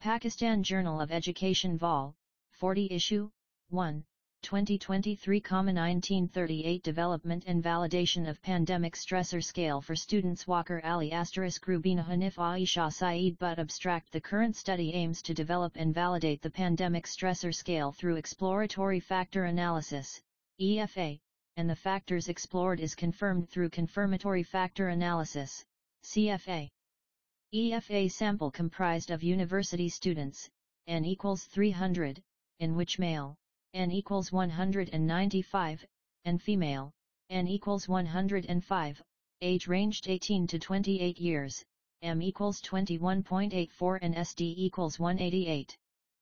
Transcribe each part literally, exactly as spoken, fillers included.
Pakistan Journal of Education Vol. forty Issue, one, twenty twenty-three, nineteen thirty-eight Development and Validation of Pandemic Stressor Scale for Students Waqar Ali asterisk Rubina Hanif Aisha Saeed Butt Abstract. The current study aims to develop and validate the Pandemic Stressor Scale through exploratory factor analysis, E F A, and the factors explored is confirmed through confirmatory factor analysis, C F A. E F A sample comprised of university students, N equals three hundred, in which male, N equals one hundred ninety-five, and female, N equals one hundred five, age ranged eighteen to twenty-eight years, M equals twenty-one point eight four and S D equals one eighty-eight.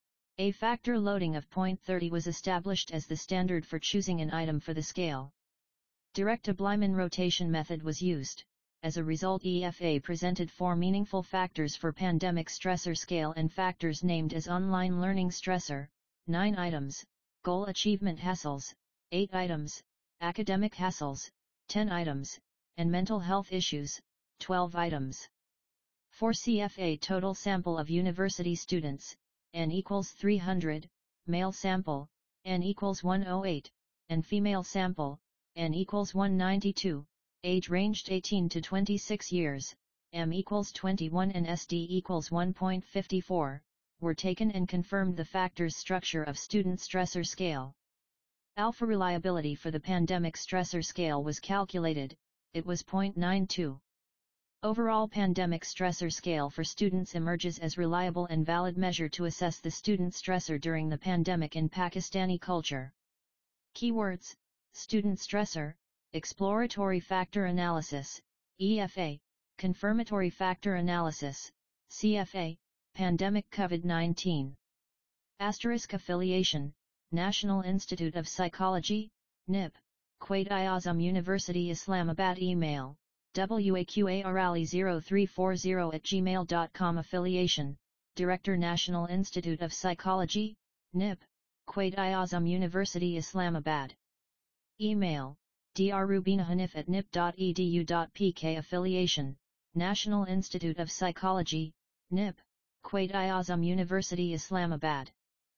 A factor loading of zero point three zero was established as the standard for choosing an item for the scale. Direct to Blyman rotation method was used. As a result, E F A presented four meaningful factors for pandemic stressor scale and factors named as online learning stressor, nine items, goal achievement hassles, eight items, academic hassles, ten items, and mental health issues, twelve items. For C F A total sample of university students, N equals three hundred, male sample, N equals one hundred eight, and female sample, N equals one hundred ninety-two. Age ranged eighteen to twenty-six years, M equals twenty-one and S D equals one point five four, were taken and confirmed the factors structure of student stressor scale. Alpha reliability for the pandemic stressor scale was calculated, it was zero point nine two. Overall pandemic stressor scale for students emerges as reliable and valid measure to assess the student stressor during the pandemic in Pakistani culture. Keywords: student stressor, exploratory factor analysis, E F A, confirmatory factor analysis, C F A, pandemic COVID nineteen. Asterisk affiliation, National Institute of Psychology, N I P, Quaid-i-Azam University Islamabad. Email, waqarali zero three four zero at gmail dot com. Affiliation, Director National Institute of Psychology, N I P, Quaid-i-Azam University Islamabad. Email, drrubinahanif at nip dot e d u dot p k. Affiliation, National Institute of Psychology, N I P, Quaid-i-Azam University Islamabad.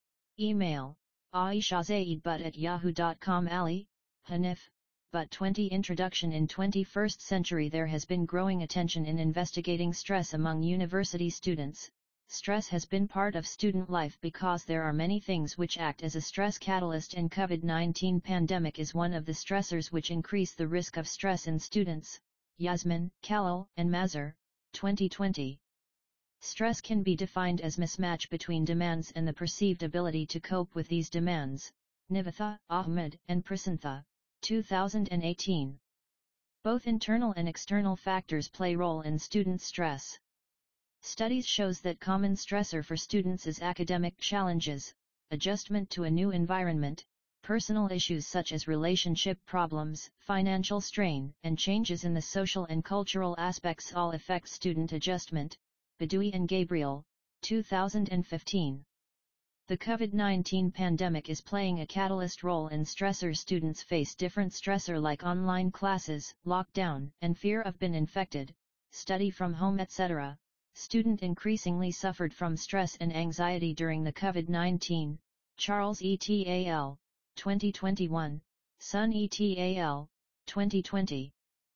Email, Aisha Zaid Butt at yahoo dot com. Ali, Hanif, Butt twenty. Introduction. In twenty-first century there has been growing attention in investigating stress among university students. Stress has been part of student life because there are many things which act as a stress catalyst, and COVID nineteen pandemic is one of the stressors which increase the risk of stress in students. Yasmin, Khalil, and Mazhar, twenty twenty. Stress can be defined as mismatch between demands and the perceived ability to cope with these demands. Nivatha, Ahmed, and Prasantha, two thousand eighteen. Both internal and external factors play role in student stress. Studies shows that common stressor for students is academic challenges, adjustment to a new environment, personal issues such as relationship problems, financial strain, and changes in the social and cultural aspects all affect student adjustment. Badoui and Gabriel, two thousand fifteen. The COVID nineteen pandemic is playing a catalyst role in stressors. Students face different stressor like online classes, lockdown, and fear of being infected, study from home, et cetera. Student increasingly suffered from stress and anxiety during the COVID nineteen. Charles et al., twenty twenty-one, Sun et al., twenty twenty.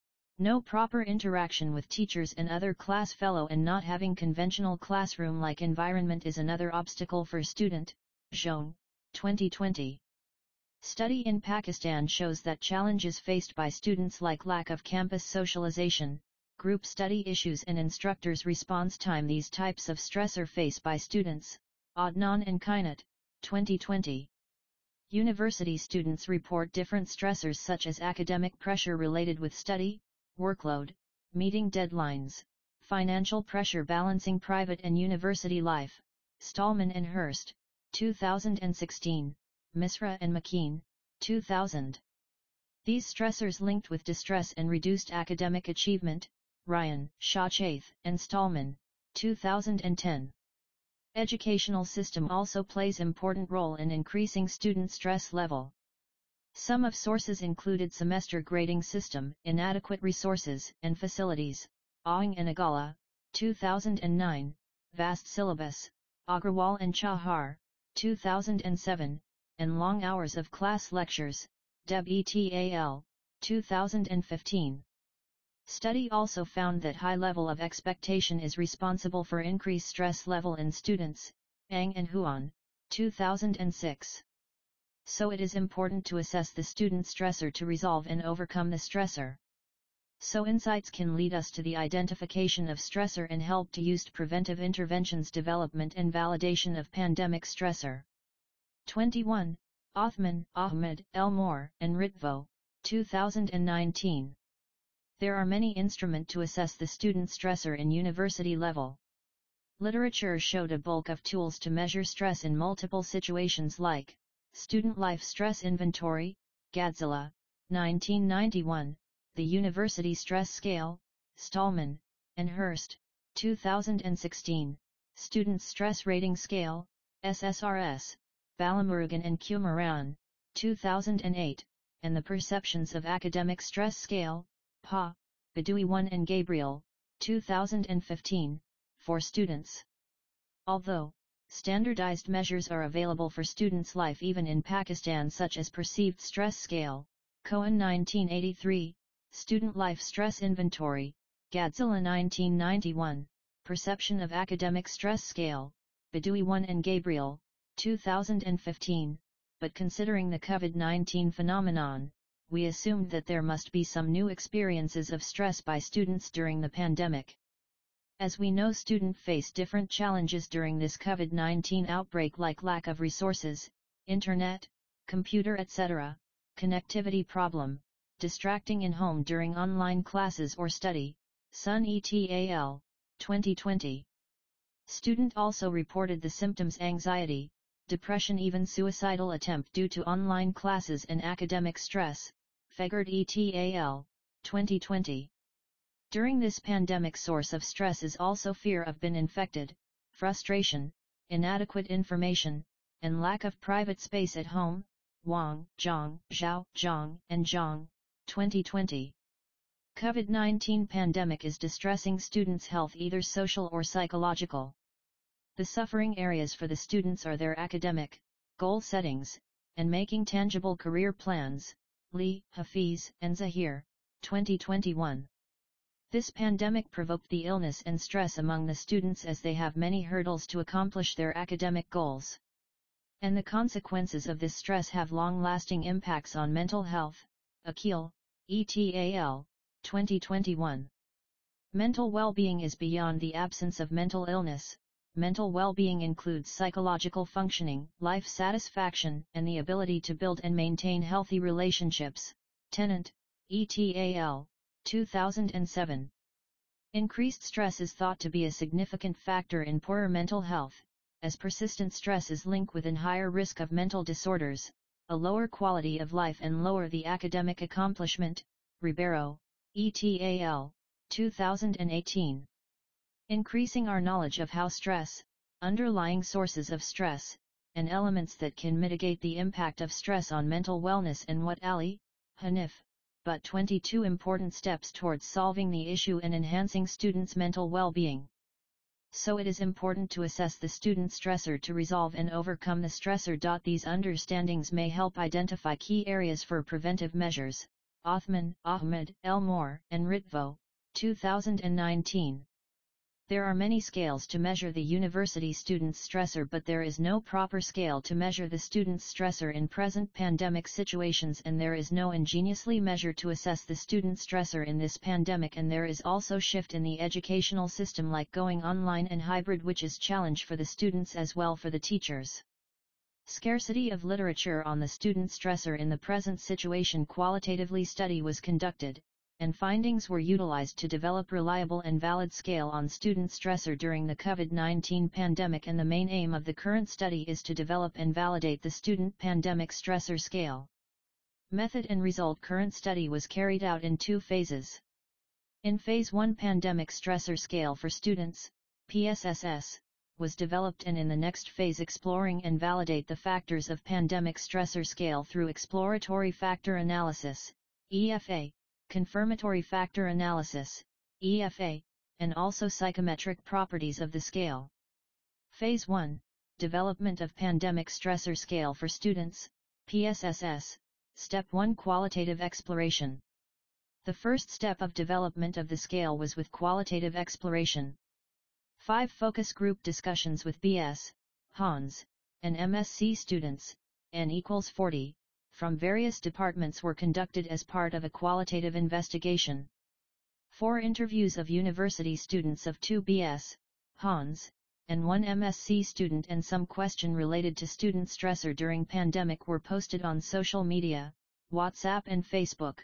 No proper interaction with teachers and other class fellow and not having conventional classroom-like environment is another obstacle for student. Zhong, twenty twenty. Study in Pakistan shows that challenges faced by students like lack of campus socialization, group study issues and instructors' response time. These types of stressor faced by students. Adnan and Kainat, twenty twenty. University students report different stressors such as academic pressure related with study, workload, meeting deadlines, financial pressure balancing private and university life. Stallman and Hurst, two thousand sixteen, Misra and McKean, two thousand. These stressors linked with distress and reduced academic achievement. Ryan, Shawchaith, and Stallman, two thousand ten. Educational system also plays important role in increasing student stress level. Some of sources included semester grading system, inadequate resources and facilities. Awing and Agala, two thousand nine, vast syllabus, Agrawal and Chahar, two thousand seven, and Long Hours of Class Lectures, Deb et al., two thousand fifteen. Study also found that high level of expectation is responsible for increased stress level in students, Ang and Huan, two thousand six. So it is important to assess the student stressor to resolve and overcome the stressor. So insights can lead us to the identification of stressor and help to use preventive interventions, development and validation of pandemic stressor. twenty-one, Othman, Ahmed, Elmore, and Ritvo, two thousand nineteen. There are many instruments to assess the student stressor in university level. Literature showed a bulk of tools to measure stress in multiple situations like Student Life Stress Inventory, Gadzilla, nineteen ninety-one, the University Stress Scale, Stallman, and Hurst, two thousand sixteen, Student Stress Rating Scale, S S R S, Balamurugan and Kumaran, two thousand eight, and the Perceptions of Academic Stress Scale, P A, Badui one and Gabriel, two thousand fifteen, for students. Although standardized measures are available for students' life even in Pakistan, such as Perceived Stress Scale, Cohen nineteen eighty-three, Student Life Stress Inventory, Gadzilla nineteen ninety-one, Perception of Academic Stress Scale, Badui one and Gabriel, two thousand fifteen, but considering the COVID nineteen phenomenon, we assumed that there must be some new experiences of stress by students during the pandemic. As we know, students face different challenges during this COVID nineteen outbreak, like lack of resources, internet, computer, et cetera, connectivity problem, distracting in home during online classes or study, Sun et al., twenty twenty. Student also reported the symptoms anxiety, depression, even suicidal attempt due to online classes and academic stress, Fegard et al., twenty twenty. During this pandemic, source of stress is also fear of being infected, frustration, inadequate information, and lack of private space at home, Wang, Zhang, Zhao, Zhang, and Zhang, twenty twenty. COVID nineteen pandemic is distressing students' health, either social or psychological. The suffering areas for the students are their academic, goal settings, and making tangible career plans, Li, Hafiz, and Zahir, twenty twenty-one. This pandemic provoked the illness and stress among the students as they have many hurdles to accomplish their academic goals. And the consequences of this stress have long-lasting impacts on mental health, Akil, et al., twenty twenty-one. Mental well-being is beyond the absence of mental illness. Mental well-being includes psychological functioning, life satisfaction, and the ability to build and maintain healthy relationships. Tennant, et al., two thousand seven. Increased stress is thought to be a significant factor in poorer mental health, as persistent stress is linked with a higher risk of mental disorders, a lower quality of life, and lower the academic accomplishment. Ribeiro, et al., two thousand eighteen. Increasing our knowledge of how stress, underlying sources of stress, and elements that can mitigate the impact of stress on mental wellness, and what Ali, Hanif, but twenty-two important steps towards solving the issue and enhancing students' mental well-being. So it is important to assess the student stressor to resolve and overcome the stressor. These understandings may help identify key areas for preventive measures. Othman, Ahmed, Elmore, and Ritvo, two thousand nineteen. There are many scales to measure the university student's stressor, but there is no proper scale to measure the student's stressor in present pandemic situations, and there is no ingeniously measure to assess the student stressor in this pandemic. And there is also shift in the educational system, like going online and hybrid, which is challenge for the students as well for the teachers. Scarcity of literature on the student stressor in the present situation. Qualitatively study was conducted, and findings were utilized to develop reliable and valid scale on student stressor during the COVID nineteen pandemic, and the main aim of the current study is to develop and validate the student pandemic stressor scale. Method and result. Current study was carried out in two phases. In phase one, pandemic stressor scale for students, P S S S, was developed, and in the next phase, exploring and validate the factors of pandemic stressor scale through exploratory factor analysis, E F A, confirmatory factor analysis, E F A, and also psychometric properties of the scale. Phase one, Development of Pandemic Stressor Scale for Students, P S S S, Step one Qualitative Exploration. The first step of development of the scale was with qualitative exploration. Five focus group discussions with B S, H O N S, and M S C students, N equals forty, from various departments were conducted as part of a qualitative investigation. Four interviews of university students of two B S, H O N S, and one M S C student and some question related to student stressor during pandemic were posted on social media, WhatsApp and Facebook.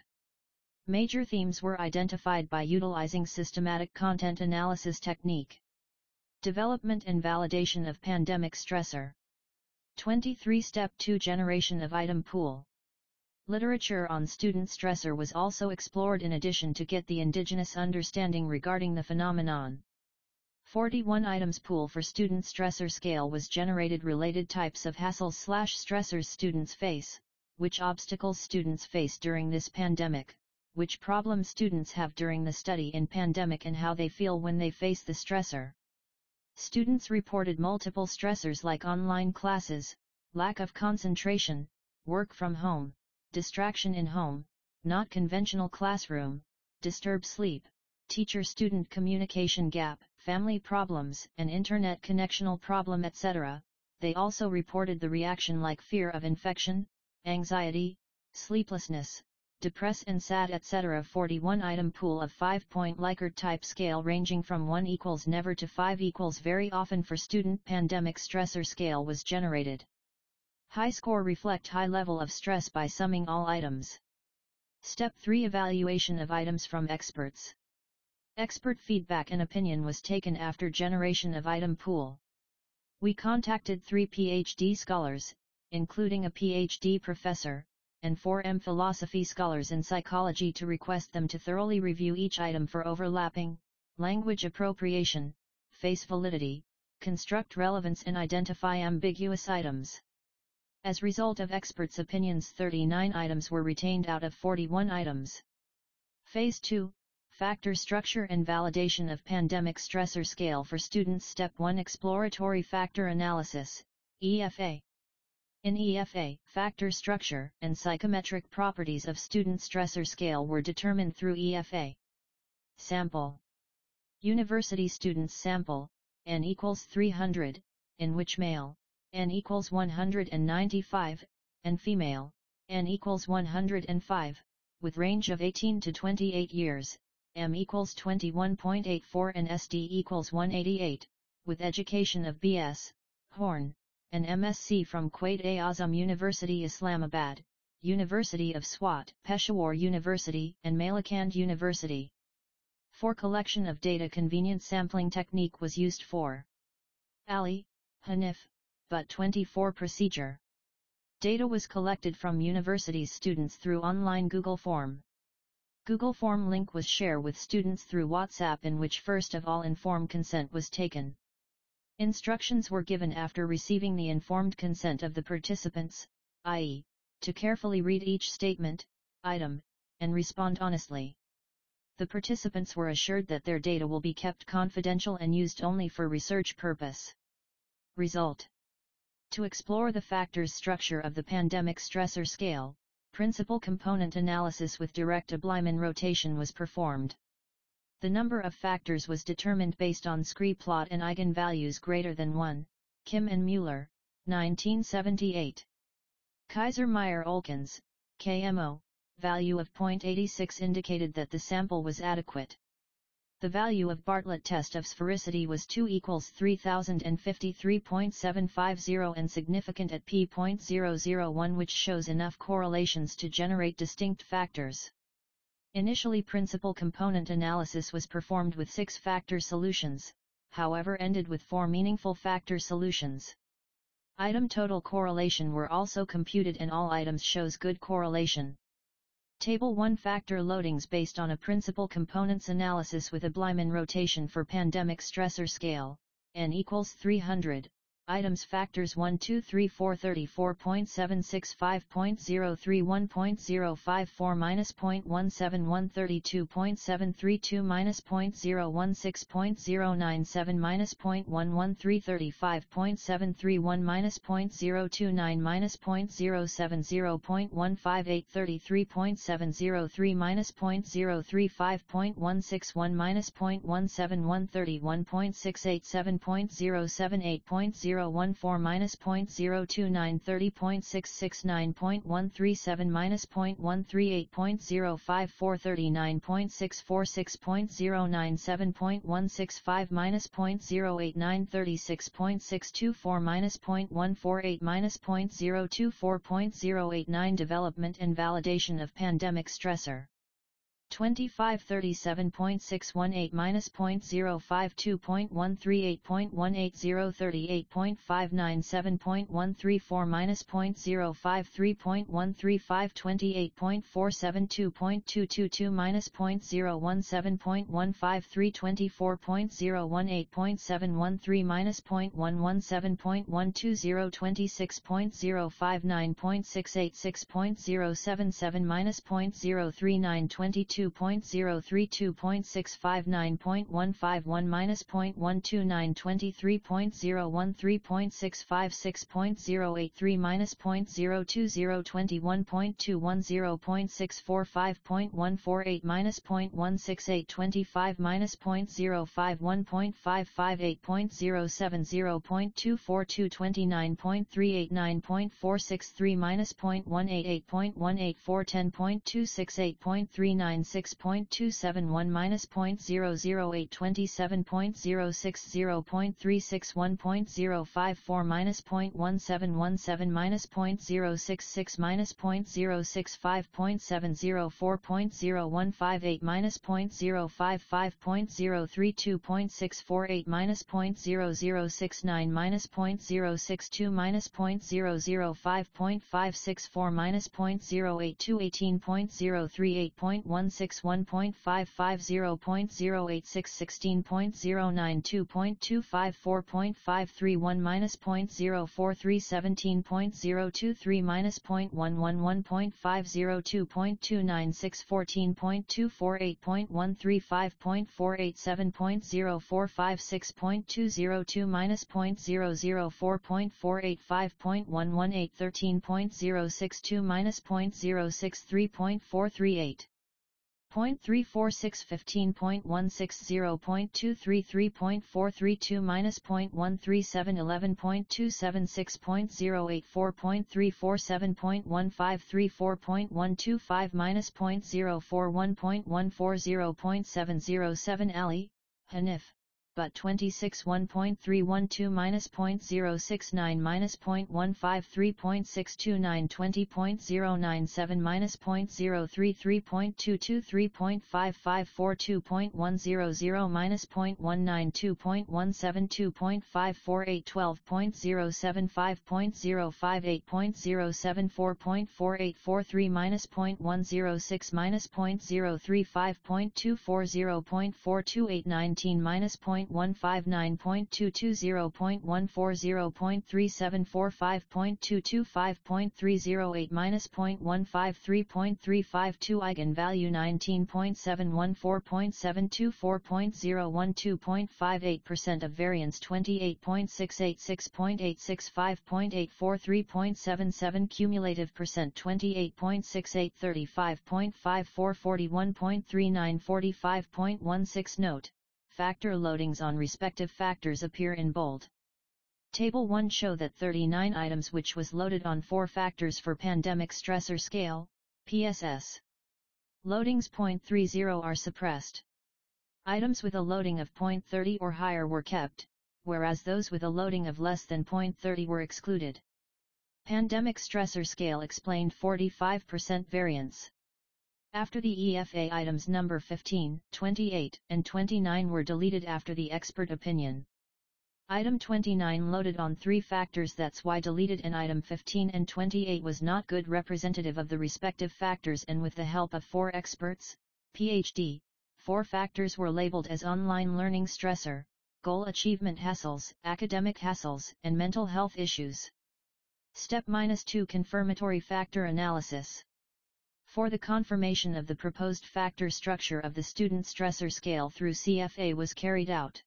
Major themes were identified by utilizing systematic content analysis technique. Development and validation of pandemic stressor. twenty-three Step two Generation of item pool. Literature on student stressor was also explored in addition to get the indigenous understanding regarding the phenomenon. forty-one items pool for student stressor scale was generated. Related types of hassles slash stressors students face, which obstacles students face during this pandemic, which problems students have during the study in pandemic and how they feel when they face the stressor. Students reported multiple stressors like online classes, lack of concentration, work from home, distraction in home, not conventional classroom, disturbed sleep, teacher-student communication gap, family problems, and internet connectional problem, et cetera. They also reported the reaction like fear of infection, anxiety, sleeplessness, depress and sad, et cetera. forty-one item pool of five-point Likert type scale ranging from one equals never to five equals very often for student pandemic stressor scale was generated. High score reflect high level of stress by summing all items. Step three Evaluation of items from experts. Expert feedback and opinion was taken after generation of item pool. We contacted three P H D scholars, including a P H D professor, and four M Philosophy scholars in psychology to request them to thoroughly review each item for overlapping, language appropriation, face validity, construct relevance and identify ambiguous items. As result of experts' opinions, thirty-nine items were retained out of forty-one items. Phase two, Factor Structure and Validation of Pandemic Stressor Scale for Students. Step one Exploratory Factor Analysis, E F A. In E F A, factor structure and psychometric properties of student stressor scale were determined through E F A. Sample. University students sample, N equals three hundred, in which male, N equals one hundred ninety-five, and female, N equals one hundred five, with range of eighteen to twenty-eight years, M equals twenty-one point eight four and S D equals one eighty-eight, with education of B S, Horn, and M S C from Quaid-e-Azam University Islamabad, University of Swat, Peshawar University, and Malakand University. For collection of data, convenient sampling technique was used for Ali, Hanif, but twenty-four procedure. Data was collected from universities' students through online Google Form. Google Form link was shared with students through WhatsApp, in which first of all informed consent was taken. Instructions were given after receiving the informed consent of the participants, that is, to carefully read each statement, item, and respond honestly. The participants were assured that their data will be kept confidential and used only for research purpose. Result. To explore the factors structure of the pandemic stressor scale, principal component analysis with direct Abliman rotation was performed. The number of factors was determined based on Scree plot and eigenvalues greater than one, Kim and Mueller, nineteen seventy-eight. Kaiser-Meyer-Olkins, K M O, value of zero point eight six indicated that the sample was adequate. The value of Bartlett test of sphericity was two equals three thousand fifty-three point seven five zero and significant at p zero point zero zero one, which shows enough correlations to generate distinct factors. Initially, principal component analysis was performed with six factor solutions, however ended with four meaningful factor solutions. Item total correlation were also computed and all items shows good correlation. Table one Factor loadings based on a principal components analysis with Abliman rotation for pandemic stressor scale, N equals three hundred, Items factors one two three four thirty-four point seven six five point zero three one point zero five four minus zero point one seven one thirty-two point seven three two minus zero point zero one six point zero nine seven minus zero point one one three thirty-five point seven three one minus zero point zero two nine minus zero point zero seven zero point one five eight thirty-three point seven zero three minus zero point zero three five point one six one minus zero point one seven one thirty-one point six eight seven point zero seven eight point zero one four minus zero point zero two nine thirty point six six nine point one three seven minus zero point one three eight point zero five four thirty-nine point six four six point zero nine seven point one six five minus zero point zero eight nine thirty-six point six two four minus zero point one four eight minus zero point zero two four point zero eight nine Development and validation of pandemic stressor. twenty-five thirty-seven point six one eight minus zero point zero five two point one three eight point one eight zero thirty-eight point five nine seven point one three four minus zero point zero five three point one three five twenty-eight point four seven two point two two two minus zero point zero one seven point one five three twenty-four point zero one eight point seven one three minus zero point one one seven point one two zero twenty-six point zero five nine point six eight six point zero seven seven minus zero point zero three nine twenty-two point zero three two point six five nine point one five one minus zero point one two nine twenty-three point zero one three point six five six point zero eight three minus zero point zero two zero twenty-one point two one zero point six four five point one four eight minus zero point one six eight twenty-five minus zero point zero five one point five five eight point zero seven zero point two four two twenty-nine point three eight nine point four six three minus zero point one eight eight point one eight four ten point two six eight point three nine six point two seven one minus zero point zero zero eight twenty-seven point zero six zero point three six one point zero five four minus zero point one seven one seven minus zero point zero six six minus zero point zero six five point seven zero four point zero one five eight minus zero point zero five five point zero three two point six four eight minus zero point zero zero six nine minus zero point zero six two minus zero point zero zero five point five six four minus zero point zero eight two eighteen point zero three eight point one six one point five five zero point zero eight six sixteen point zero nine two point two five four point five three one minus zero point zero four three seventeen point zero two three minus zero point one one one point five zero two point two nine six fourteen point two four eight point one three five point four eight seven point zero four five six point two zero two minus zero point zero zero four point four eight five point one one eight thirteen point zero six two minus zero point zero six three point four three eight. Point three four six fifteen point one six zero point two three three point four three two minus point one three seven eleven point two seven six point zero eight four point three four seven point one five three four point one two five minus point zero four one point one four zero point seven zero seven Ali, Hanif, but twenty-six one point three one two minus point zero six nine minus point one five three point six two nine twenty point zero nine seven minus point zero three three point two two three point five five four two point one zero zero minus point one nine two point one seven two point five four eight twelve point zero seven five point zero five eight point zero seven four point four eight four three minus point one zero six minus point zero three five point two four zero point four two eight nineteen minus point one five nine point two two zero point one four zero point three seven four five point two two five point three zero eight minus point one five three point three five two eigenvalue nineteen point seven one four point seven two four point zero one two point five eight percent of variance twenty-eight point six eight six point eight six five point eight four three point seven seven cumulative percent twenty-eight point six eight thirty-five point five four forty-one point three nine forty-five point one six Note: factor loadings on respective factors appear in bold. Table one show that thirty-nine items which was loaded on four factors for pandemic stressor scale, P S S. Loadings zero point three zero are suppressed. Items with a loading of zero point three zero or higher were kept, whereas those with a loading of less than zero point three zero were excluded. Pandemic stressor scale explained forty-five percent variance. After the E F A items number fifteen, twenty-eight, and twenty-nine were deleted after the expert opinion. Item twenty-nine loaded on three factors, that's why deleted, and item fifteen and twenty-eight was not good representative of the respective factors, and with the help of four experts, P H D, four factors were labeled as online learning stressor, goal achievement hassles, academic hassles, and mental health issues. Step two Confirmatory factor analysis. For the confirmation of the proposed factor structure of the student stressor scale through C F A was carried out.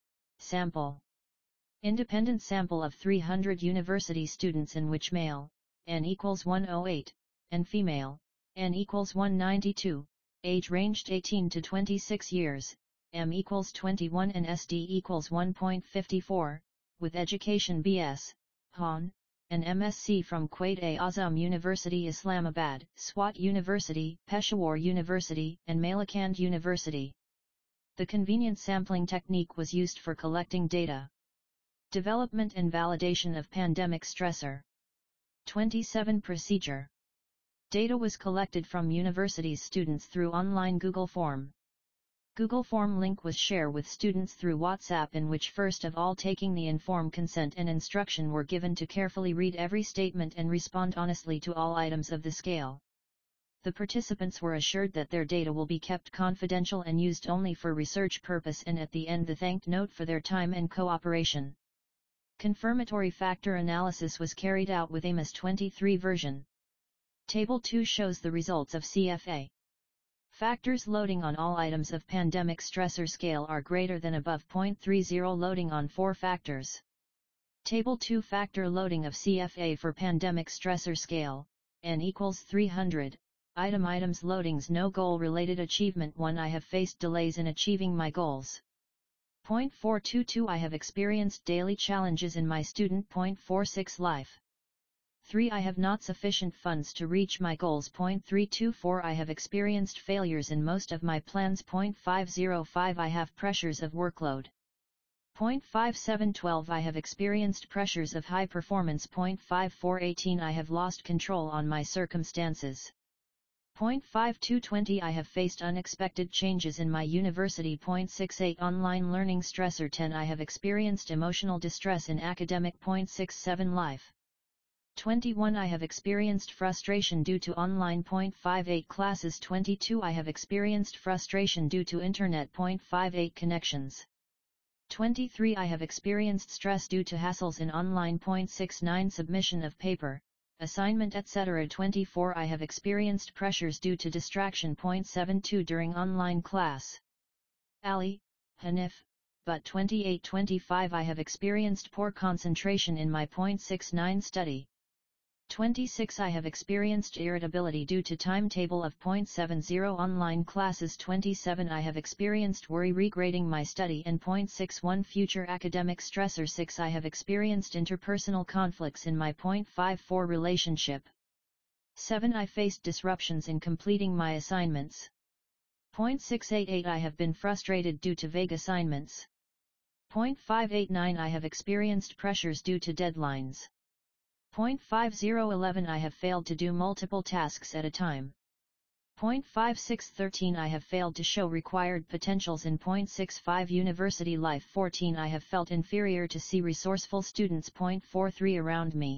Sample. Independent sample of three hundred university students in which male, N equals one hundred eight, and female, N equals one hundred ninety-two, age ranged eighteen to twenty-six years, M equals twenty-one and S D equals one point five four, with education B S, H O N, and M S c from Quaid-e-Azam University Islamabad, Swat University, Peshawar University, and Malakand University. The convenient sampling technique was used for collecting data. Development and validation of pandemic stressor. twenty-seven Procedure. Data was collected from universities' students through online Google Form. Google Form link was shared with students through WhatsApp, in which first of all taking the informed consent and instruction were given to carefully read every statement and respond honestly to all items of the scale. The participants were assured that their data will be kept confidential and used only for research purpose, and at the end the thanked note for their time and cooperation. Confirmatory factor analysis was carried out with A M A S twenty-three version. Table two shows the results of C F A. Factors loading on all items of pandemic stressor scale are greater than above zero point three zero loading on four factors. Table two Factor loading of C F A for pandemic stressor scale, N equals three hundred. Item items loadings no goal related achievement one I have faced delays in achieving my goals. zero point four two two I have experienced daily challenges in my student. zero point four six Life. three I have not sufficient funds to reach my goals. zero point three two four I have experienced failures in most of my plans. zero point five zero five I have pressures of workload. zero point five seven twelve I have experienced pressures of high performance. zero point five four eighteen I have lost control on my circumstances. zero point five two twenty I have faced unexpected changes in my university. zero point six eight Online learning stressor. ten I have experienced emotional distress in academic. zero point six seven Life. twenty-one I have experienced frustration due to online. zero point five eight Classes. twenty-two I have experienced frustration due to internet. zero point five eight Connections. twenty-three I have experienced stress due to hassles in online. zero point six nine Submission of paper, assignment, et cetera. twenty-four I have experienced pressures due to distraction. zero point seven two During online class. Ali, Hanif, but twenty-eight twenty-five I have experienced poor concentration in my. zero point six nine Study. twenty-six I have experienced irritability due to timetable of. zero point seven zero Online classes. twenty-seven I have experienced worry regrading my study and. zero point six one Future academic stressor. six I have experienced interpersonal conflicts in my. zero point five four relationship. seven I faced disruptions in completing my assignments. zero point six eight eight I have been frustrated due to vague assignments. zero point five eight nine I have experienced pressures due to deadlines. zero point five zero one one I have failed to do multiple tasks at a time. zero point five six one three I have failed to show required potentials in. zero point six five University life. fourteen I have felt inferior to see resourceful students. zero point four three Around me.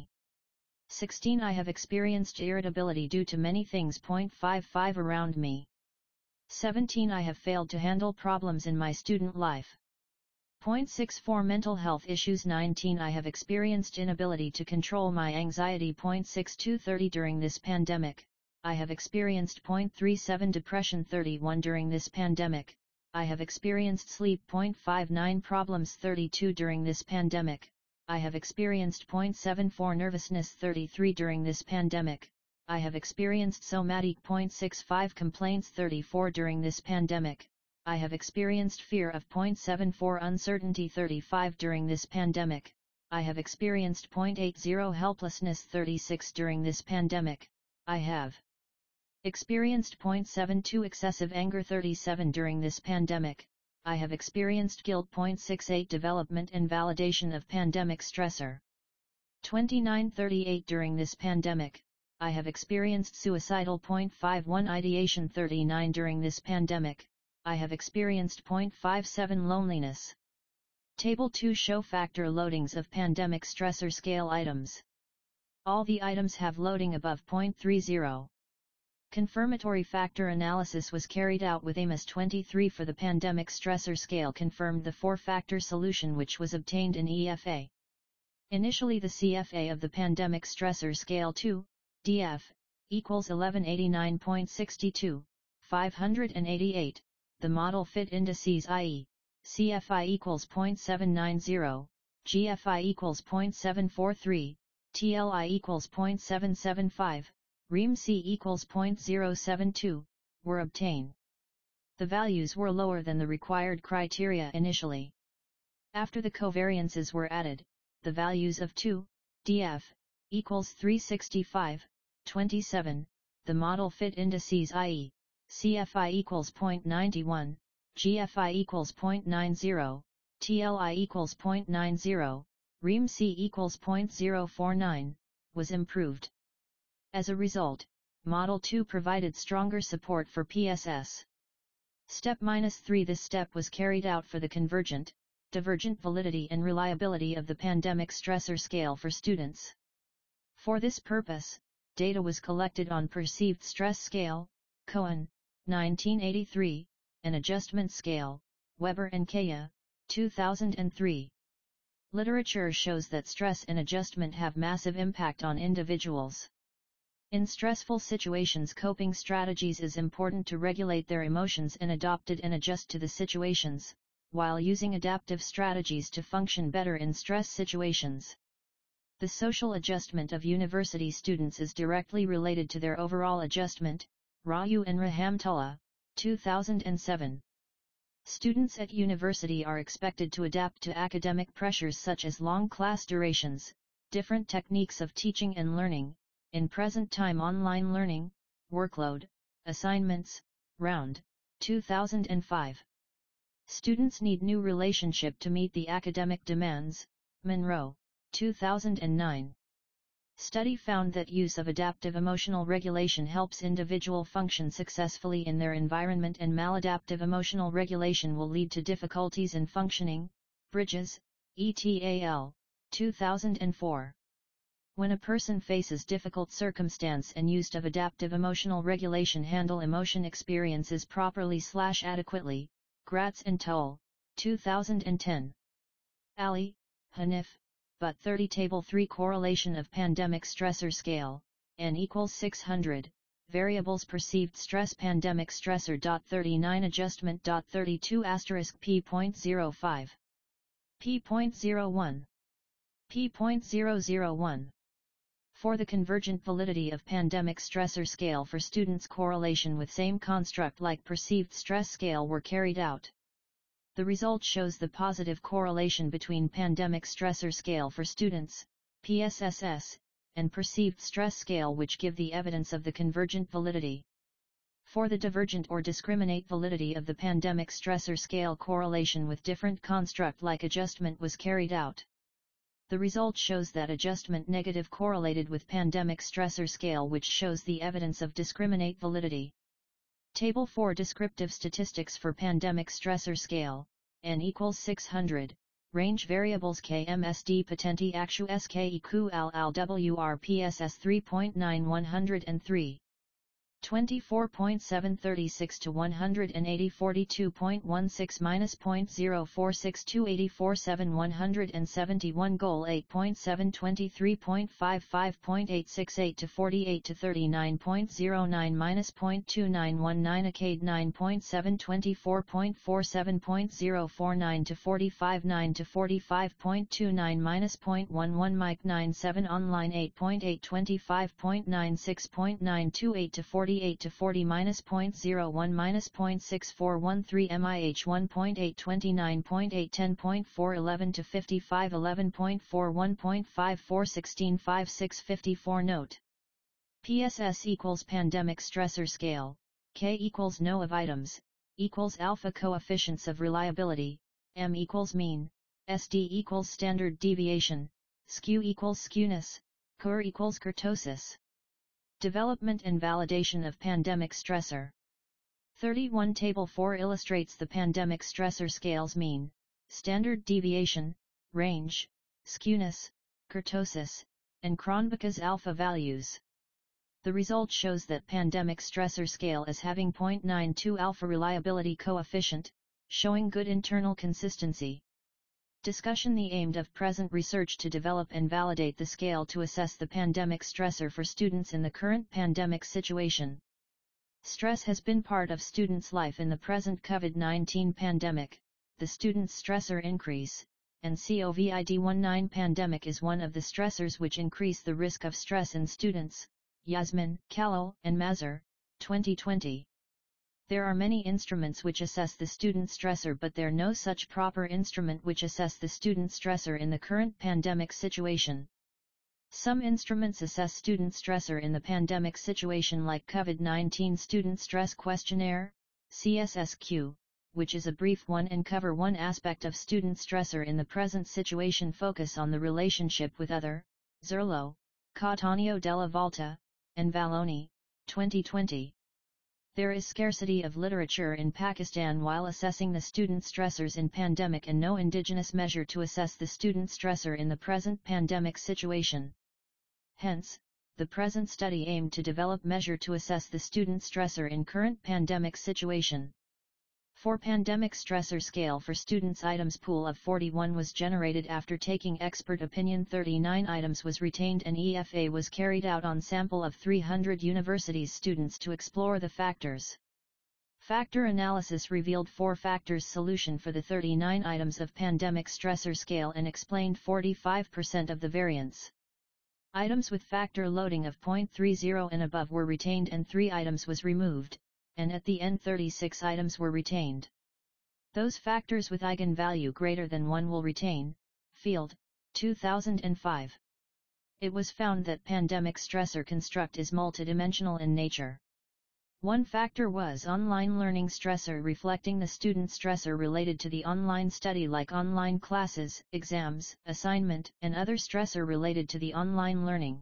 sixteen I have experienced irritability due to many things. zero point five five Around me. seventeen I have failed to handle problems in my student life. zero point six four Mental health issues. nineteen I have experienced inability to control my anxiety. zero point six two thirty During this pandemic, I have experienced. zero point three seven Depression. thirty-one During this pandemic, I have experienced sleep. zero point five nine Problems. thirty-two During this pandemic, I have experienced. zero point seven four Nervousness. thirty-three During this pandemic, I have experienced somatic. zero point six five Complaints. thirty-four During this pandemic, I have experienced fear of. zero point seven four Uncertainty. thirty-five During this pandemic, I have experienced. zero point eight zero Helplessness. thirty-six During this pandemic, I have experienced. zero point seven two Excessive anger. thirty-seven During this pandemic, I have experienced guilt. zero point six eight Development and validation of pandemic stressor. twenty-nine thirty-eight During this pandemic, I have experienced suicidal. zero point five one Ideation. thirty-nine During this pandemic, I have experienced. zero point five seven Loneliness. Table two show factor loadings of pandemic stressor scale items. All the items have loading above zero point three zero. Confirmatory factor analysis was carried out with A M O S twenty-three for the pandemic stressor scale, confirmed the four-factor solution which was obtained in E F A. Initially the C F A of the pandemic stressor scale two, D F, equals eleven eighty-nine point six two, five hundred eighty-eight, the model fit indices that is, C F I equals zero point seven nine zero, G F I equals zero point seven four three, T L I equals zero point seven seven five, R E M C equals zero point zero seven two, were obtained. The values were lower than the required criteria initially. After the covariances were added, the values of two, D F, equals three sixty-five, twenty-seven, the model fit indices that is, C F I equals zero point nine one, G F I equals zero point nine zero, T L I equals zero point nine zero, R E M C equals zero point zero four nine, was improved. As a result, Model two provided stronger support for P S S. Step three This step was carried out for the convergent, divergent validity and reliability of the pandemic stressor scale for students. For this purpose, data was collected on Perceived Stress Scale, Cohen, nineteen eighty-three, and Adjustment Scale, Weber and Kaya, two thousand three. Literature shows that stress and adjustment have massive impact on individuals. In stressful situations, coping strategies is important to regulate their emotions and adopt it and adjust to the situations, while using adaptive strategies to function better in stress situations. The social adjustment of university students is directly related to their overall adjustment, Raju and Rahamtullah, two thousand seven. Students at university are expected to adapt to academic pressures such as long class durations, different techniques of teaching and learning, in present time online learning, workload, assignments, round, two thousand five. Students need new relationship to meet the academic demands, Monroe, two thousand nine. Study found that use of adaptive emotional regulation helps individual function successfully in their environment, and maladaptive emotional regulation will lead to difficulties in functioning, Bridges, et al., two thousand four. When a person faces difficult circumstance and use of adaptive emotional regulation handle emotion experiences properly slash adequately, Gratz and Toll, two thousand ten. Ali, Hanif, but thirty Table three Correlation of Pandemic Stressor Scale, N equals six hundred, Variables Perceived Stress Pandemic Stressor. thirty-nine Adjustment. thirty-two asterisk P point zero five. P point zero one. P point zero zero one. For the convergent validity of pandemic stressor scale for students, correlation with same construct like perceived stress scale were carried out. The result shows the positive correlation between pandemic stressor scale for students, P S S S, and perceived stress scale, which give the evidence of the convergent validity. For the divergent or discriminate validity of the pandemic stressor scale, correlation with different construct like adjustment was carried out. The result shows that adjustment negative correlated with pandemic stressor scale, which shows the evidence of discriminate validity. Table four Descriptive statistics for pandemic stressor scale, N equals six hundred, range variables K M S D patenti actu S K E Q L L W R P S S three point nine one hundred three. twenty-four point seven thirty-six to one hundred eighty forty-two point one six minus zero point zero four six two eighty-four seven one hundred seventy-one goal eight point seven twenty-three point five five point eight six eight to forty-eight to thirty-nine point zero nine minus zero point two nine one nine Acade nine point seven twenty-four point four seven point zero four nine to forty-five nine to forty-five point two nine minus zero point one one Mike nine seven online eight point eight twenty-five point nine six point nine two eight to forty-eight to forty minus zero point zero one minus zero point six four one three M I H one point eight twenty-nine point eight ten point four eleven to fifty-five eleven point four one point five four sixteen fifty-six fifty-four Note: P S S equals pandemic stressor scale, K equals no of items, equals alpha coefficients of reliability, M equals mean, S D equals standard deviation, skew equals skewness, Cur equals kurtosis. Development and validation of pandemic stressor. thirty-one Table four illustrates the pandemic stressor scale's mean, standard deviation, range, skewness, kurtosis, and Cronbach's alpha values. The result shows that pandemic stressor scale is having zero point nine two alpha reliability coefficient, showing good internal consistency. Discussion: the aim of present research to develop and validate the scale to assess the pandemic stressor for students in the current pandemic situation. Stress has been part of students' life in the present COVID nineteen pandemic, the students' stressor increase, and COVID nineteen pandemic is one of the stressors which increase the risk of stress in students. Yasmin, Khalil, and Mazhar, twenty twenty. There are many instruments which assess the student stressor, but there no such proper instrument which assess the student stressor in the current pandemic situation. Some instruments assess student stressor in the pandemic situation like COVID nineteen Student Stress Questionnaire, C S S Q, which is a brief one and cover one aspect of student stressor in the present situation, focus on the relationship with other, Zerlo, Cattaneo della Volta, and Valloni, twenty twenty. There is scarcity of literature in Pakistan while assessing the student stressors in pandemic and no indigenous measure to assess the student stressor in the present pandemic situation. Hence, the present study aimed to develop measure to assess the student stressor in current pandemic situation. For pandemic stressor scale for students, items pool of forty-one was generated after taking expert opinion. thirty-nine items was retained and E F A was carried out on sample of three hundred universities students to explore the factors. Factor analysis revealed four factors solution for the thirty-nine items of pandemic stressor scale and explained forty-five percent of the variance. Items with factor loading of zero point three zero and above were retained and three items was removed, and at the end thirty-six items were retained. Those factors with eigenvalue greater than one will retain. Field, two thousand five. It was found that pandemic stressor construct is multidimensional in nature. One factor was online learning stressor, reflecting the student stressor related to the online study like online classes, exams, assignment, and other stressor related to the online learning.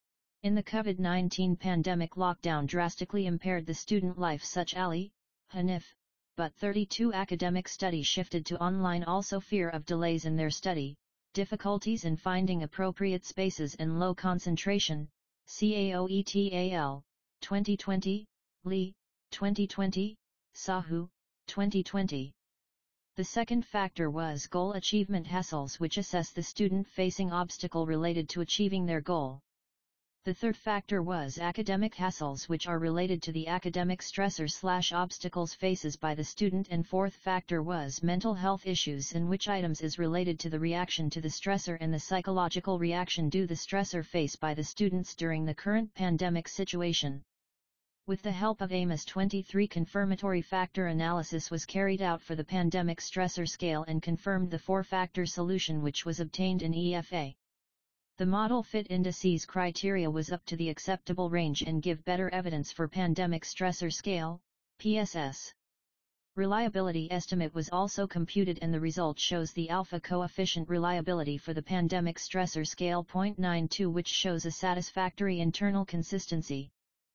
In the COVID nineteen pandemic, lockdown drastically impaired the student life such Ali, Hanif, but thirty-two academic studies shifted to online, also fear of delays in their study, difficulties in finding appropriate spaces and low concentration, CAOETAL, twenty twenty, Lee, twenty twenty, Sahu, twenty twenty. The second factor was goal achievement hassles, which assess the student facing obstacle related to achieving their goal. The third factor was academic hassles, which are related to the academic stressor slash obstacles faces by the student, and fourth factor was mental health issues, in which items is related to the reaction to the stressor and the psychological reaction due the stressor faced by the students during the current pandemic situation. With the help of AMOS twenty-three, confirmatory factor analysis was carried out for the pandemic stressor scale and confirmed the four-factor solution which was obtained in E F A. The model fit indices criteria was up to the acceptable range and give better evidence for pandemic stressor scale, P S S. Reliability estimate was also computed and the result shows the alpha coefficient reliability for the pandemic stressor scale zero point nine two, which shows a satisfactory internal consistency.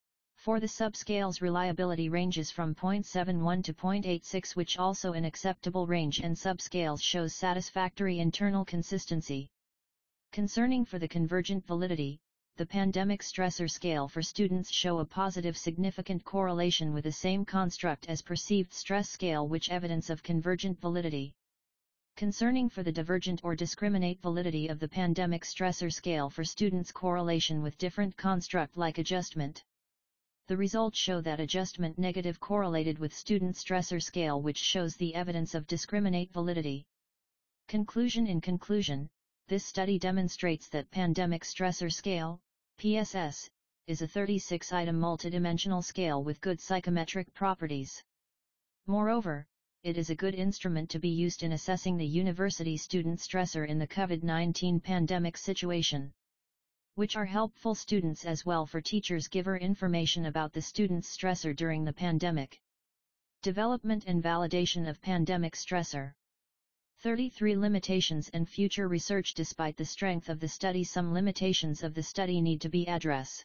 For the subscales, reliability ranges from zero point seven one to zero point eight six, which also an acceptable range, and subscales shows satisfactory internal consistency. Concerning for the convergent validity, the pandemic stressor scale for students show a positive significant correlation with the same construct as perceived stress scale, which evidence of convergent validity. Concerning for the divergent or discriminate validity of the pandemic stressor scale for students, correlation with different construct like adjustment. The results show that adjustment negative correlated with student stressor scale, which shows the evidence of discriminate validity. Conclusion: in conclusion, this study demonstrates that pandemic stressor scale, P S S, is a thirty-six item multidimensional scale with good psychometric properties. Moreover, it is a good instrument to be used in assessing the university student stressor in the COVID nineteen pandemic situation, which are helpful students as well for teachers giver information about the student's stressor during the pandemic. Development and validation of pandemic stressor. thirty-three limitations and future research. Despite the strength of the study, some limitations of the study need to be addressed.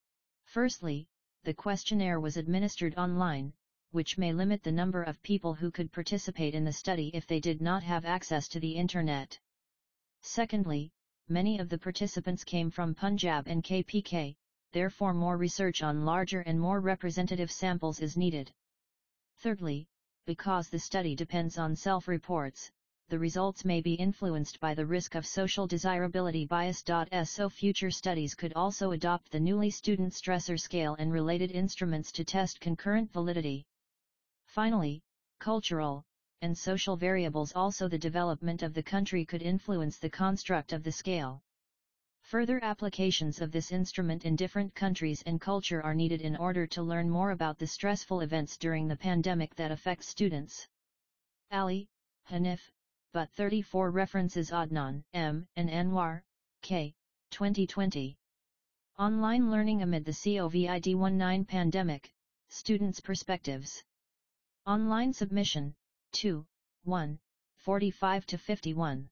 Firstly, the questionnaire was administered online, which may limit the number of people who could participate in the study if they did not have access to the internet. Secondly, many of the participants came from Punjab and K P K, therefore more research on larger and more representative samples is needed. Thirdly, because the study depends on self-reports, the results may be influenced by the risk of social desirability bias. So future studies could also adopt the newly student stressor scale and related instruments to test concurrent validity. Finally, cultural and social variables, also the development of the country, could influence the construct of the scale. Further applications of this instrument in different countries and culture are needed in order to learn more about the stressful events during the pandemic that affect students. Ali, Hanif, But thirty-four references Adnan, M, and Anwar, K, twenty twenty. Online learning amid the COVID nineteen pandemic, students' perspectives. Online submission, two, one, forty-five to fifty-one.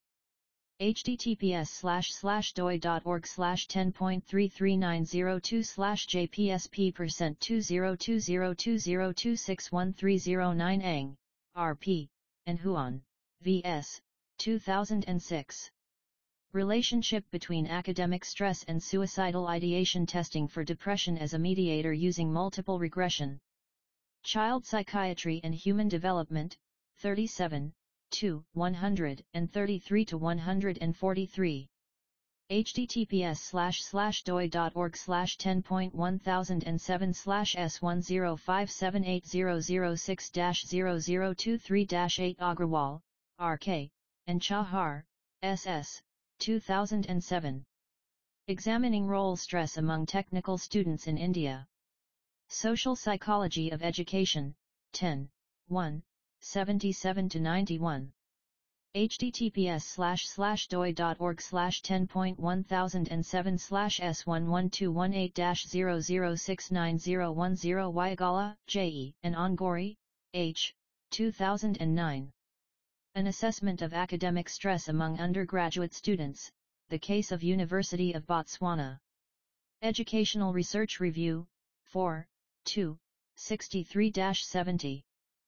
https slash slash doi.org slash ten point three three nine zero two slash jpsp percent two zero two zero two zero two six one three zero nine Ang, R P, and Huan, V S, two thousand six. Relationship between academic stress and suicidal ideation, testing for depression as a mediator using multiple regression. Child Psychiatry and Human Development, thirty-seven, two, one thirty-three to one forty-three. https slash slash doi.org slash ten point one thousand seven slash S one zero five seven eight zero zero six dash zero zero two three dash eight Agrawal, R K, and Chahar, S S, two thousand seven. Examining role stress among technical students in India. Social Psychology of Education, ten, one, seventy-seven to ninety-one. https slash slash doi.org slash ten point one thousand seven slash S one one two one eight dash zero zero six nine zero one zero Wyagala, J E, and Ongori, H, two thousand nine. An Assessment of Academic Stress Among Undergraduate Students, The Case of University of Botswana. Educational Research Review, four, two, sixty-three to seventy.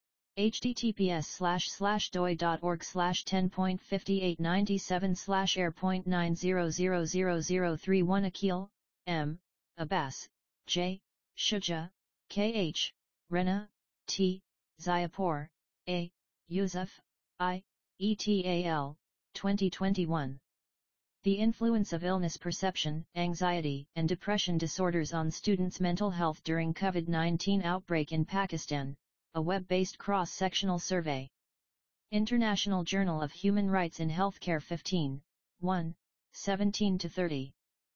https slash slash doi.org slash ten point five eight nine seven slash air point nine zero zero zero zero three one Akil, M, Abbas, J, Shuja, K H, Rena, T, Zayapur, A, Yusuf, I, E T A L, twenty twenty-one. The Influence of Illness Perception, Anxiety, and Depression Disorders on Students' Mental Health During COVID nineteen Outbreak in Pakistan, a web-based cross-sectional survey. International Journal of Human Rights in Healthcare fifteen, one, seventeen to thirty.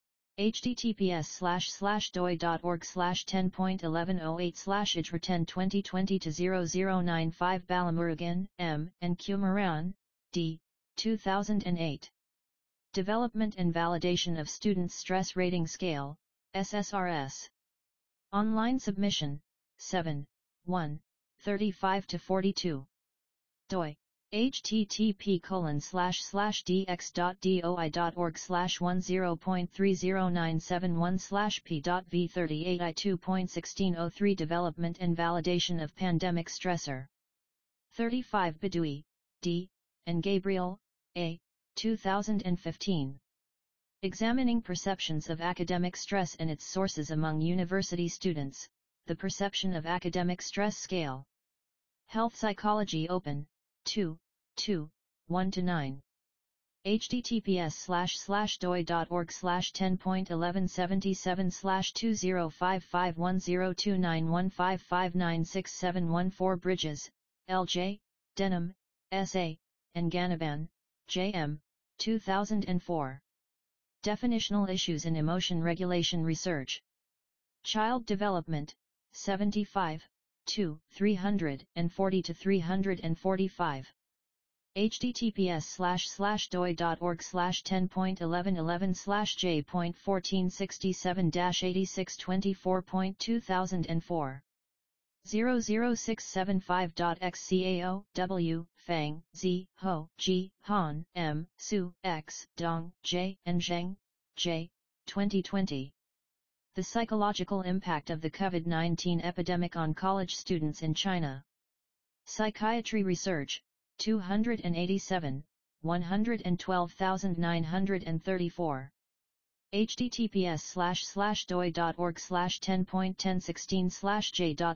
https slash slash doi.org slash ten point eleven oh eight slash I J R A ten twenty twenty to zero zero nine five Balamurugan, M, and Kumaran, D, two thousand eight. Development and Validation of Students' Stress Rating Scale, S S R S. Online submission, seven, one, thirty-five to forty-two. Doi, http colon slash slash dx.doi.org slash one zero point three zero nine seven one slash p.v thirty-eight i two point one six oh three. Development and Validation of Pandemic Stressor. thirty-five Bidui, D, and Gabriel, A, two thousand fifteen. Examining Perceptions of Academic Stress and Its Sources Among University Students, the Perception of Academic Stress Scale. Health Psychology Open, two, two, one to nine. https slash slash doi.org slash ten point eleven seventy-seven slash two zero five five one zero two nine one five five nine six seven one four Bridges, L J, Denham, S A, and Ganaban, J M, two thousand four. Definitional Issues in Emotion Regulation Research. Child Development, seventy-five, two, three forty to three forty-five. https slash slash doi.org slash ten point eleven eleven slash j point fourteen sixty-seven dash eighty-six twenty-four point two thousand four. zero zero six seven five dot x C A O, W, Fang, Z, Ho, G, Han, M, Su, X, Dong, J, and Zheng, J, twenty twenty. The Psychological Impact of the COVID nineteen Epidemic on College Students in China. Psychiatry Research, two hundred eighty-seven, one hundred twelve thousand nine hundred thirty-four. https slash slash doi.org slash 10.1016 slash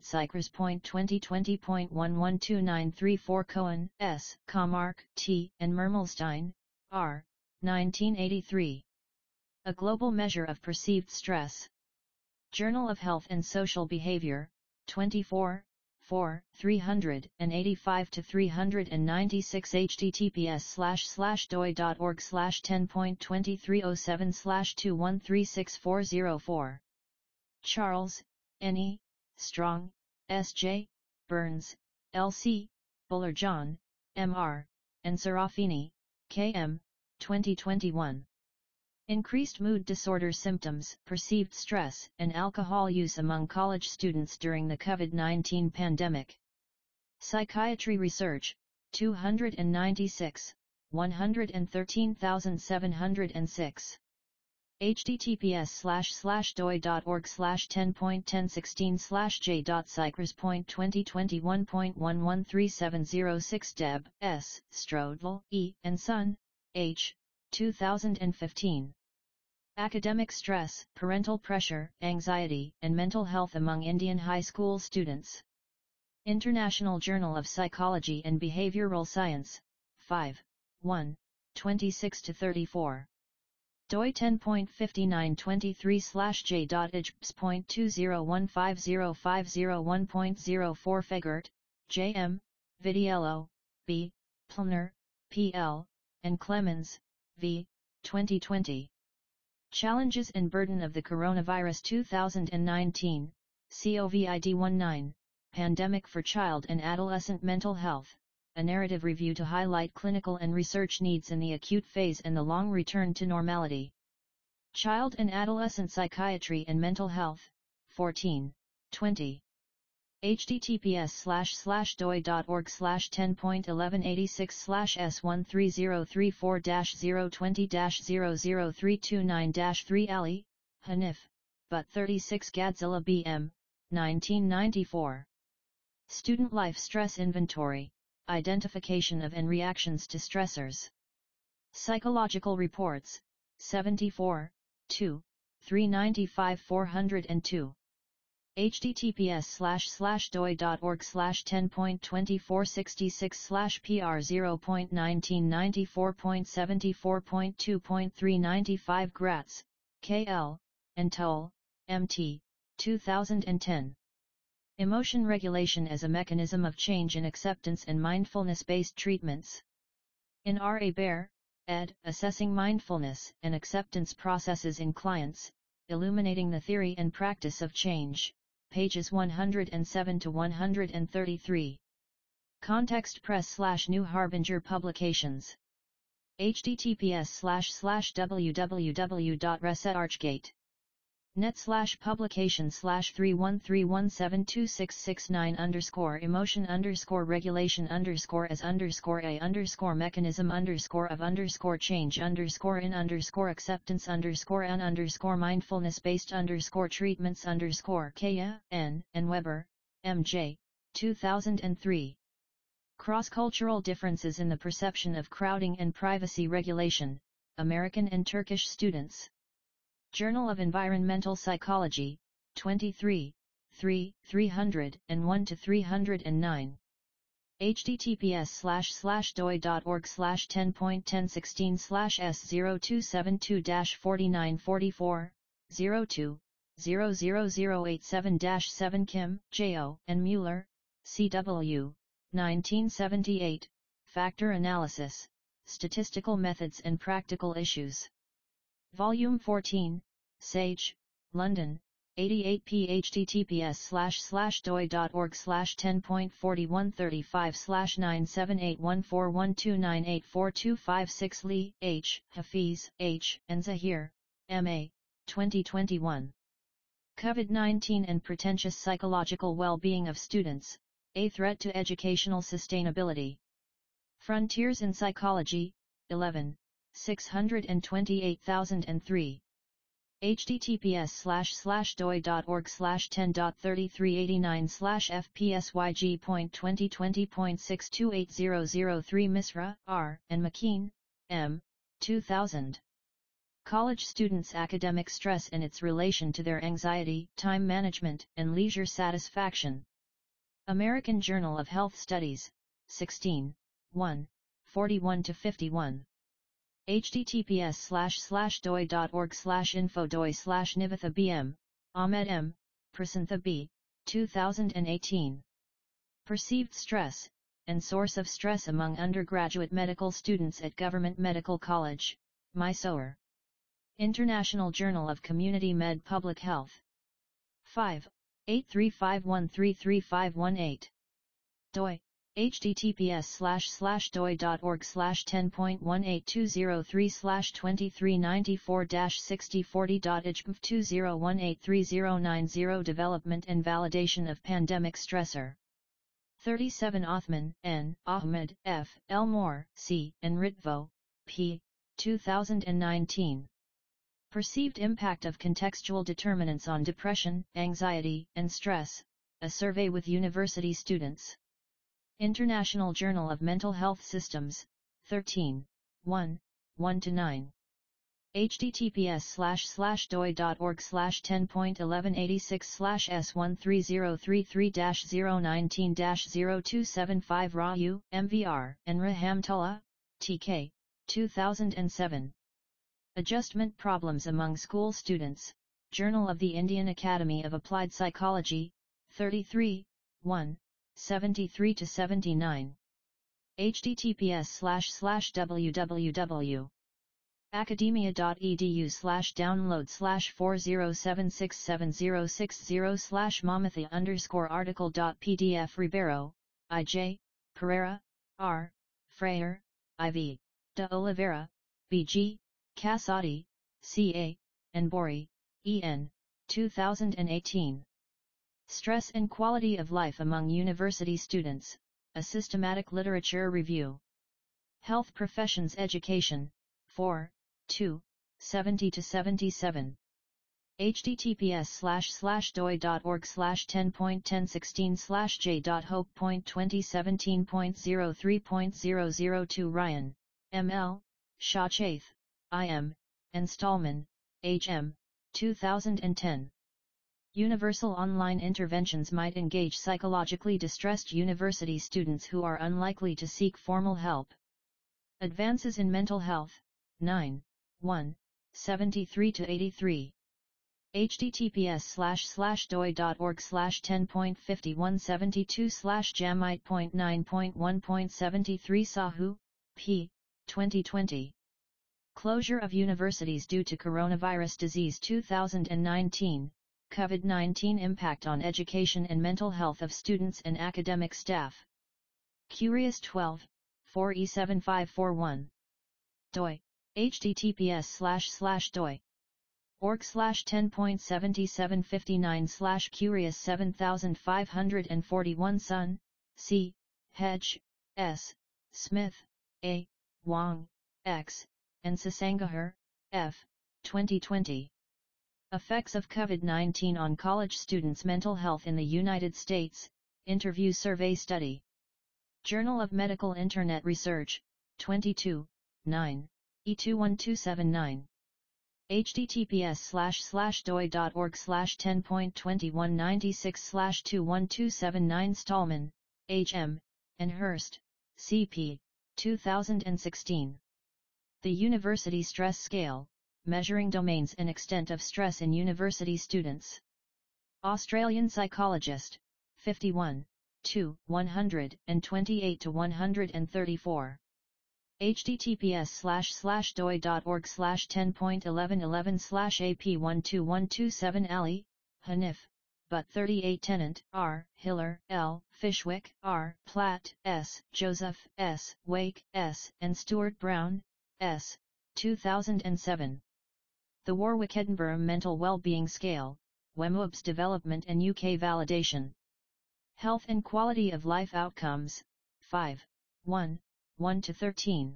j.cycris.2020.112934 Cohen, S., Comarc, T., and Mermelstein, R., nineteen eighty-three. A Global Measure of Perceived Stress. Journal of Health and Social Behavior, twenty-four, four, three eighty-five to three ninety-six https slash slash doi.org slash 10.2307 slash 2136404. Charles, N E, Strong, S J, Burns, L C, Buller John, M R, and Serafini, K M, twenty twenty-one. Increased mood disorder symptoms, perceived stress, and alcohol use among college students during the COVID nineteen pandemic. Psychiatry Research, two hundred ninety-six, one hundred thirteen thousand seven hundred six. https slash slash doi.org slash 10.1016 slash j.cycris.2021.113706 Deb, S., Strodl, E., and Son, H., two thousand fifteen. Academic Stress, Parental Pressure, Anxiety, and Mental Health Among Indian High School Students. International Journal of Psychology and Behavioral Science, five, one, twenty-six to thirty-four. doi ten point five nine two three slash j.ijps.two zero one five zero five zero one point zero four Fegert, J M, Vidiello, B, Plumner, P L, and Clemens, V, twenty twenty. Challenges and Burden of the Coronavirus two thousand nineteen, COVID nineteen, Pandemic for Child and Adolescent Mental Health, a narrative review to highlight clinical and research needs in the acute phase and the long return to normality. Child and Adolescent Psychiatry and Mental Health, fourteen, twenty. https slash slash doi.org slash 10.1186 slash S130340-020-00329-3 Ali, Hanif, but thirty-six Godzilla B M, nineteen ninety-four. Student Life Stress Inventory, Identification of and Reactions to Stressors. Psychological Reports, seventy-four, two, three ninety-five four oh two. https slash slash doi.org slash 10.2466 slash pr 0.1994.74.2.395 Gratz, K L, and Toll, M T, two thousand ten. Emotion Regulation as a Mechanism of Change in Acceptance and Mindfulness-Based Treatments. In R. A. Baer, ed., Assessing Mindfulness and Acceptance Processes in Clients, Illuminating the Theory and Practice of Change, pages one hundred seven to one hundred thirty-three. Context Press slash New Harbinger Publications. https slash slash www.resetarchgate. net slash publication slash three one three one seven two six six nine underscore emotion underscore regulation underscore as underscore a underscore mechanism underscore of underscore change underscore in underscore acceptance underscore n underscore mindfulness based underscore treatments underscore Kaya, N, and Weber, M J, two thousand three. Cross-cultural differences in the perception of crowding and privacy regulation, American and Turkish students. Journal of Environmental Psychology, twenty-three, three, three oh one to three oh nine. https slash slash doi.org slash 10.1016 slash S0272 4944, oh two, zero zero zero eight seven seven Kim, J O, and Mueller, C W, nineteen seventy-eight, Factor Analysis, Statistical Methods and Practical Issues. Volume fourteen, Sage, London, eighty-eight p https slash slash doi.org slash 10.4135 slash 9781412984256 Lee, H., Hafiz, H., and Zahir, M A, twenty twenty-one. COVID nineteen and Pretentious Psychological Well-Being of Students, A Threat to Educational Sustainability. Frontiers in Psychology, eleven, six hundred twenty-eight thousand three. https slash slash doi.org slash 10.3389 slash fpsyg.2020.628003 Misra, R., and McKean, M, two thousand. College students' academic stress and its relation to their anxiety, time management, and leisure satisfaction. American Journal of Health Studies, sixteen, one, forty-one to fifty-one. https slash slash doi.org slash info doi slash Nivatha bm, Ahmed M., Prasantha B., two thousand eighteen. Perceived stress, and source of stress among undergraduate medical students at Government Medical College, Mysore. International Journal of Community Med Public Health. five, eight three five one three three five one eight. doi, https slash slash doi.org slash ten point one eight two zero three slash twenty-three ninety-four dash sixty forty.ijpv two zero one eight three zero nine zero Development and Validation of Pandemic Stressor. thirty-seven Othman, N., Ahmed, F., Elmore, C., and Ritvo, P., two thousand nineteen. Perceived Impact of Contextual Determinants on Depression, Anxiety, and Stress, a survey with university students. International Journal of Mental Health Systems, thirteen, one, one to nine. https slash slash doi.org slash ten point eleven eighty-six slash S one three zero three three dash zero nineteen dash zero two seven five Raju, M V R, and Rahamtullah, T K, two thousand seven. Adjustment Problems Among School Students, Journal of the Indian Academy of Applied Psychology, thirty-three, one, seventy-three to seventy-nine. https slash slash www. academia.edu slash download slash four zero seven six seven zero six zero slash Mamatha underscore article dot pdf Ribeiro, I J, Pereira, R, Freire, I V, de Oliveira, B G, Casati, C A, and Bori, E N, two thousand eighteen. Stress and Quality of Life Among University Students, a Systematic Literature Review. Health Professions Education, four, two, seventy to seventy-seven. https slash slash doi.org slash ten point ten sixteen slash j.hope.twenty seventeen.03.zero zero two Ryan, M L, Shawchaith, I M, and Stallman, H M, two thousand ten. Universal online interventions might engage psychologically distressed university students who are unlikely to seek formal help. Advances in Mental Health, nine, one, seventy-three to eighty-three. https slash slash doi.org slash ten point fifty-one seventy-two slash jamite point nine point one point seventy-three Sahu, P, twenty twenty. Closure of universities due to coronavirus disease two thousand nineteen, COVID nineteen impact on education and mental health of students and academic staff. Curious twelve, four E seven five four one. doi, https slash slash doi. org slash ten point seventy-seven fifty-nine slash curious seven thousand five hundred forty-one Sun, C, Hedge, S, Smith, A, Wong, X, and Sasangahar, F, twenty twenty. Effects of COVID nineteen on college students' mental health in the United States, Interview Survey Study. Journal of Medical Internet Research, twenty-two, nine, E two one two seven nine. https slash slash doi.org slash ten point twenty-one ninety-six slash two one two seven nine Stallman, H M, and Hurst, C P, two thousand sixteen. The University Stress Scale, Measuring Domains and Extent of Stress in University Students. Australian Psychologist, fifty-one, two, one twenty-eight to one thirty-four. https slash slash doi.org slash ten point eleven eleven slash ap one two one two seven Ali, Hanif, but thirty-eight Tennant, R, Hiller, L, Fishwick, R, Platt, S, Joseph, S, Wake, S, and Stuart Brown, S, two thousand seven. The Warwick-Edinburgh Mental Wellbeing Scale, W E M U B S Development and U K Validation. Health and Quality of Life Outcomes, five, one, one to thirteen.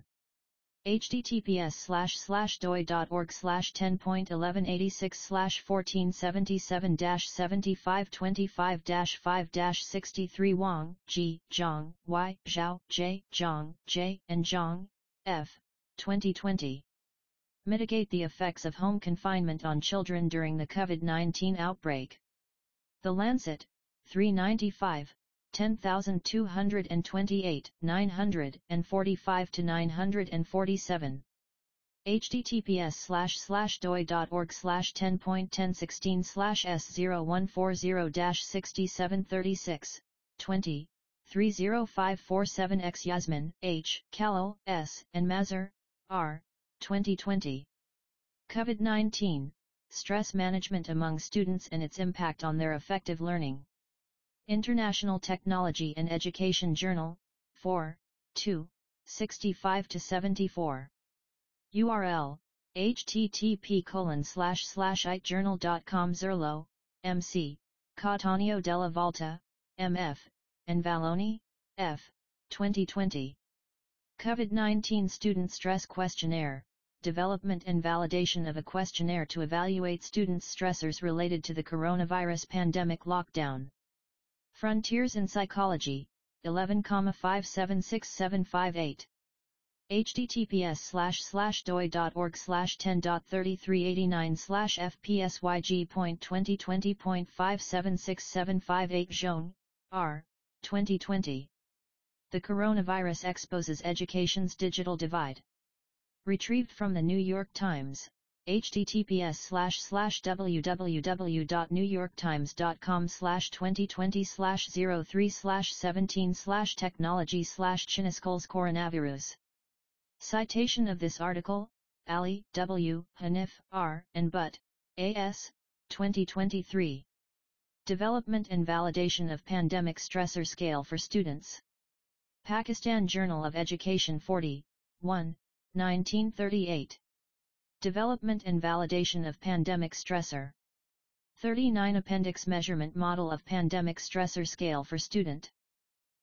https slash slash doi.org slash ten point eleven eighty-six slash fourteen seventy-seven dash seventy-five twenty-five dash five dash sixty-three Wang, G, Zhang, Y, Zhao, J, Zhang, J, and Zhang, F, twenty twenty. Mitigate the effects of home confinement on children during the COVID nineteen outbreak. The Lancet, three ninety-five, ten thousand two hundred twenty-eight, nine hundred forty-five to nine forty-seven. https slash slash doi.org slash ten point ten sixteen slash s zero one four zero dash sixty-seven thirty-six, twenty, three zero five four seven x Yasmin, H, Khalil, S, and Mazar, R, twenty twenty. COVID nineteen, Stress Management Among Students and Its Impact on Their Effective Learning. International Technology and Education Journal, four, two, sixty-five to seventy-four. U R L, http colon slash slash itejournal.com Zerlo, M C, Cattaneo della Volta, M F, and Valloni, F, twenty twenty. COVID nineteen Student Stress Questionnaire, Development and Validation of a Questionnaire to Evaluate Students' Stressors Related to the Coronavirus Pandemic Lockdown. Frontiers in Psychology, eleven five seven six seven five eight. https slash slash doi.org slash ten dot thirty-three eighty-nine slash fpsyg.twenty twenty.five seven six seven five eight Jean, R, twenty twenty. The Coronavirus Exposes Education's Digital Divide. Retrieved from the New York Times, https slash slash www.newyorktimes.com slash twenty twenty slash zero three slash seventeen slash technology slash Chiniscoles coronavirus. Citation of this article, Ali, W, Hanif, R, and Butt, A S, twenty twenty-three. Development and Validation of Pandemic Stressor Scale for Students. Pakistan Journal of Education forty, one, nineteen thirty-eight. Development and Validation of Pandemic Stressor. thirty-nine Appendix Measurement Model of Pandemic Stressor Scale for Student.